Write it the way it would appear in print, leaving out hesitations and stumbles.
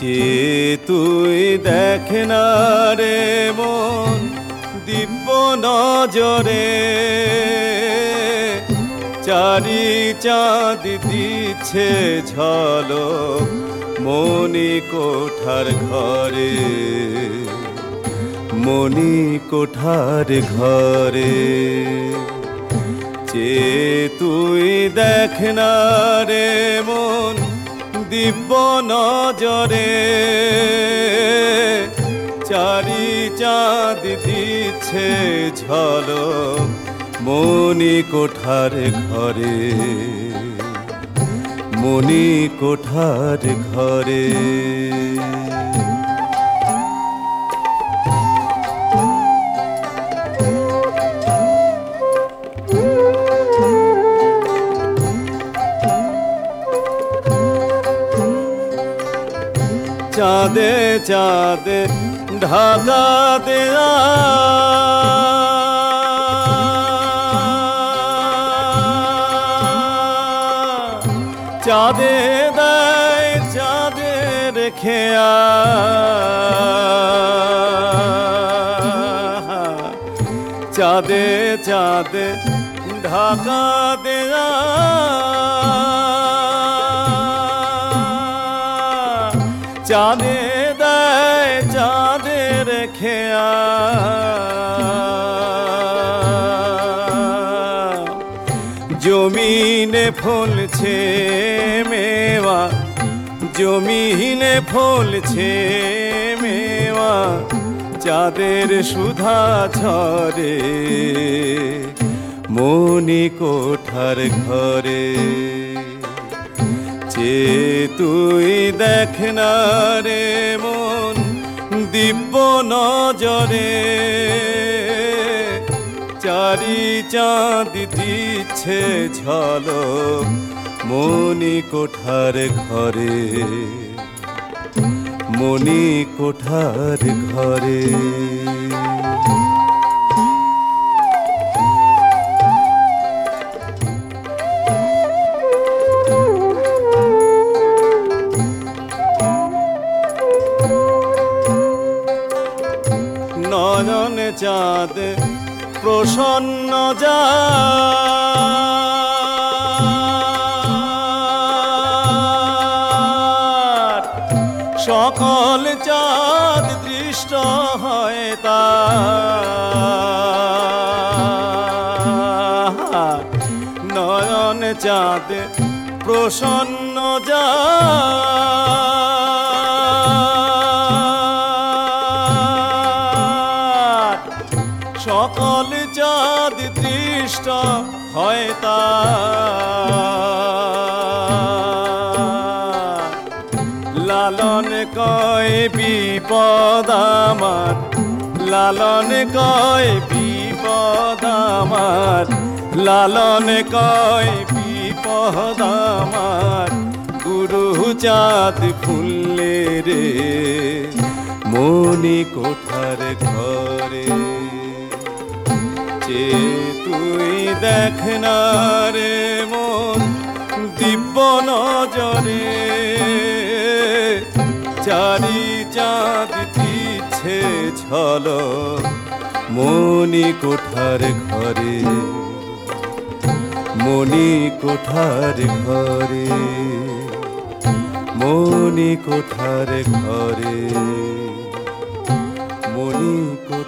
চেয়ে তুই দেখ না রে মন দিব্য নজরে, চারি চাঁদ দিচ্ছে ঝলক মনি কোঠার ঘরে, মনি কোঠার ঘরে। চেয়ে তুই দেখ না রে মন দিব্য নজরে, চারি চাঁদ দিচ্ছে ঝলক মনি কোঠার ঘরে, মনি কোঠার ঘরে। চাঁদে চাঁদে ঢাকা দেয়া, চাঁদে দেয় চাঁদের খেয়া, চাঁদে চাঁদে ঢাকা দেয়া, চাঁদে দেয় চাঁদের খেয়া। জমিনে ফলছে মেওয়া, জমিনে ফলছে মেওয়া, চাঁদের সুধা ঝরে মনি কোঠার ঘরে। চেয়ে তুই দেখ না রে মন দিব্য নজরে, চারি চাঁদ দিচ্ছে ঝলক মনি কোঠার ঘরে, মনি কোঠার ঘরে। নয়ন চাঁদ প্রসন্ন যার, সকল চাঁদ দৃষ্ট হয় তার। নয়ন চাঁদ প্রসন্ন যার, সকল চাঁদ দৃষ্ট হয় তার। লালন কয় বিপদ আমার, লালন কয় বিপদ আমার, লালন কয় বিপদ আমার, গুরু চাঁদ খুললে রে মনি কোঠার ঘরে। চেয়ে তুই দেখ না রে মন দিব্য নজরে, চারি চাঁদ দিচ্ছে ঝলক মনি কোঠার ঘরে, মনি কোঠার ঘরে, মনি কোঠার ঘরে, মনি।